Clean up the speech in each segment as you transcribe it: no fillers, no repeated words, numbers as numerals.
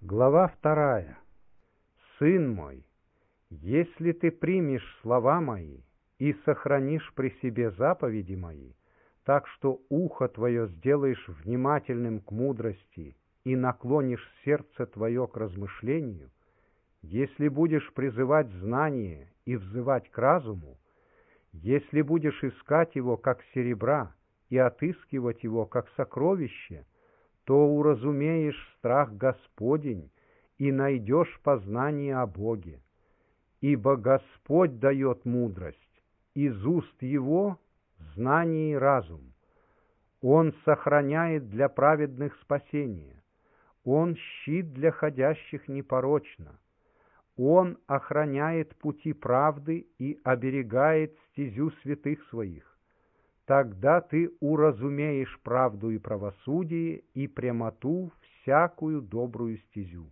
Глава 2. Сын мой, если ты примешь слова мои и сохранишь при себе заповеди мои, так что ухо твое сделаешь внимательным к мудрости и наклонишь сердце твое к размышлению, если будешь призывать знание и взывать к разуму, если будешь искать его, как серебра, и отыскивать его, как сокровище, то уразумеешь страх Господень и найдешь познание о Боге. Ибо Господь дает мудрость, из уст Его знание и разум. Он сохраняет для праведных спасение, Он щит для ходящих непорочно, Он охраняет пути правды и оберегает стезю святых Своих. Тогда ты уразумеешь правду и правосудие и прямоту всякую добрую стезю.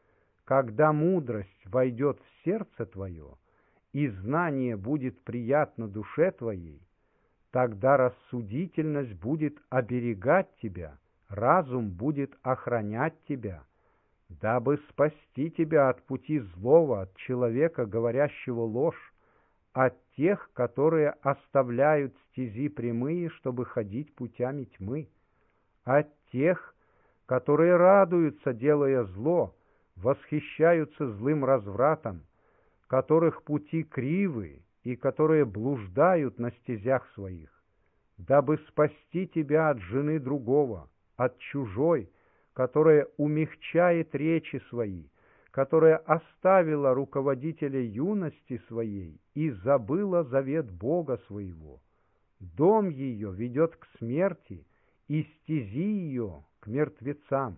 Когда мудрость войдет в сердце твое, и знание будет приятно душе твоей, тогда рассудительность будет оберегать тебя, разум будет охранять тебя, дабы спасти тебя от пути злого, от человека, говорящего ложь, от тех, которые оставляют стези прямые, чтобы ходить путями тьмы, от тех, которые радуются, делая зло, восхищаются злым развратом, которых пути кривы и которые блуждают на стезях своих, дабы спасти тебя от жены другого, от чужой, которая умягчает речи свои, которая оставила руководителя юности своей и забыла завет Бога своего. Дом ее ведет к смерти, и стези ее к мертвецам.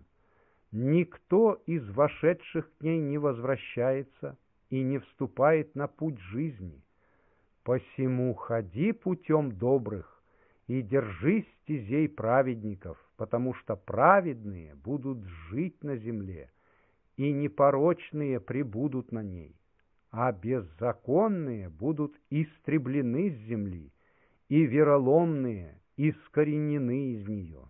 Никто из вошедших к ней не возвращается и не вступает на путь жизни. Посему ходи путем добрых и держись стезей праведников, потому что праведные будут жить на земле, и непорочные пребудут на ней, а беззаконные будут истреблены с земли, и вероломные искоренены из нее.